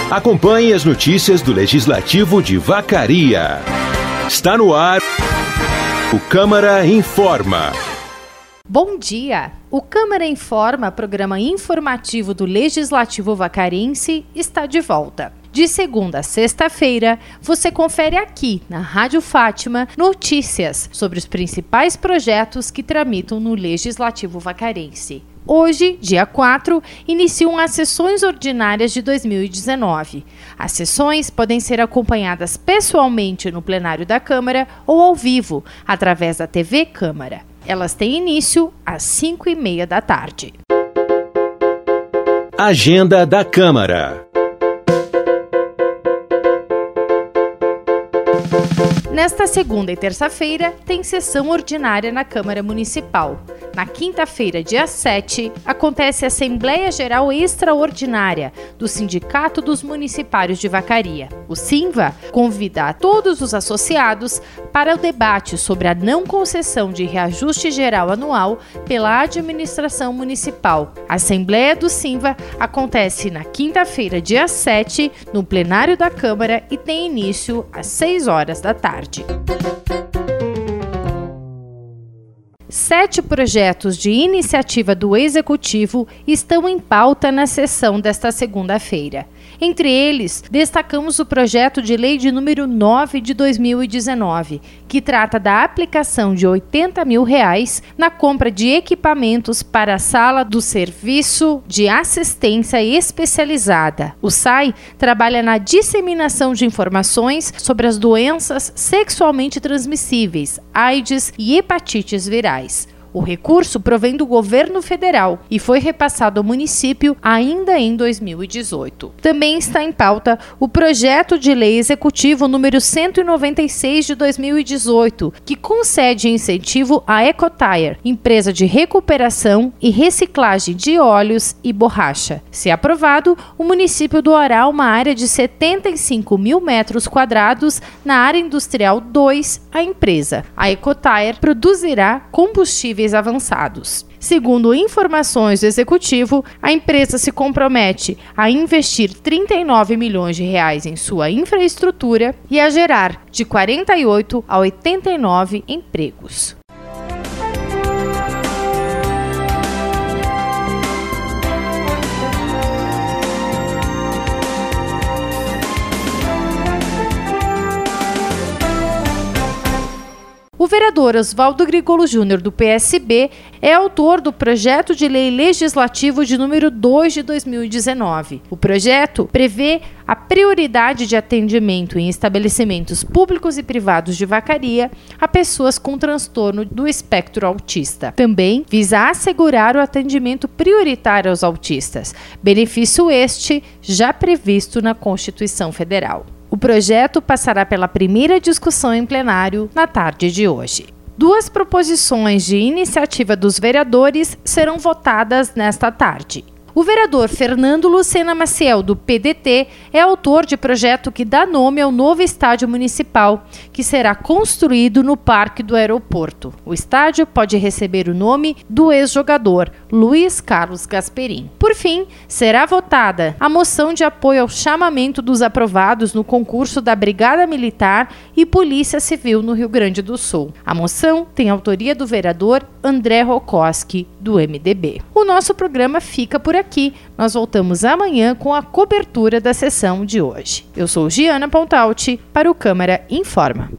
Acompanhe as notícias do Legislativo de Vacaria. Está no ar o Câmara Informa. Bom dia! O Câmara Informa, programa informativo do Legislativo Vacarense, está de volta. De segunda a sexta-feira, você confere aqui na Rádio Fátima notícias sobre os principais projetos que tramitam no Legislativo Vacarense. Hoje, dia 4, iniciam as sessões ordinárias de 2019. As sessões podem ser acompanhadas pessoalmente no plenário da Câmara ou ao vivo, através da TV Câmara. Elas têm início às 5h30 da tarde. Agenda da Câmara. Nesta segunda e terça-feira, tem sessão ordinária na Câmara Municipal. Na quinta-feira, dia 7, acontece a Assembleia Geral Extraordinária do Sindicato dos Municipários de Vacaria. O SINVA convida a todos os associados para o debate sobre a não concessão de reajuste geral anual pela administração municipal. A Assembleia do SINVA acontece na quinta-feira, dia 7, no plenário da Câmara e tem início às 6 horas da tarde. 7 projetos de iniciativa do Executivo estão em pauta na sessão desta segunda-feira. Entre eles, destacamos o projeto de lei de número 9 de 2019, que trata da aplicação de R$80 mil na compra de equipamentos para a sala do Serviço de Assistência Especializada. O SAI trabalha na disseminação de informações sobre as doenças sexualmente transmissíveis, AIDS e hepatites virais. O recurso provém do governo federal e foi repassado ao município ainda em 2018. Também está em pauta o projeto de lei executivo número 196 de 2018, que concede incentivo à Ecotire, empresa de recuperação e reciclagem de óleos e borracha. Se aprovado, o município doará uma área de 75 mil metros quadrados na área industrial 2 à empresa. A Ecotire produzirá combustíveis avançados. Segundo informações do Executivo, a empresa se compromete a investir R$39 milhões em sua infraestrutura e a gerar de 48 a 89 empregos. O vereador Oswaldo Grigolo Júnior, do PSB, é autor do projeto de lei legislativo de número 2 de 2019. O projeto prevê a prioridade de atendimento em estabelecimentos públicos e privados de Vacaria a pessoas com transtorno do espectro autista. Também visa assegurar o atendimento prioritário aos autistas, benefício este já previsto na Constituição Federal. O projeto passará pela primeira discussão em plenário na tarde de hoje. 2 proposições de iniciativa dos vereadores serão votadas nesta tarde. O vereador Fernando Lucena Maciel, do PDT, é autor de projeto que dá nome ao novo estádio municipal, que será construído no Parque do Aeroporto. O estádio pode receber o nome do ex-jogador Luiz Carlos Gasperim. Por fim, será votada a moção de apoio ao chamamento dos aprovados no concurso da Brigada Militar e Polícia Civil no Rio Grande do Sul. A moção tem autoria do vereador André Rokoski, do MDB. O nosso programa fica por aqui. Nós voltamos amanhã com a cobertura da sessão de hoje. Eu sou Giana Pontalti para o Câmara Informa.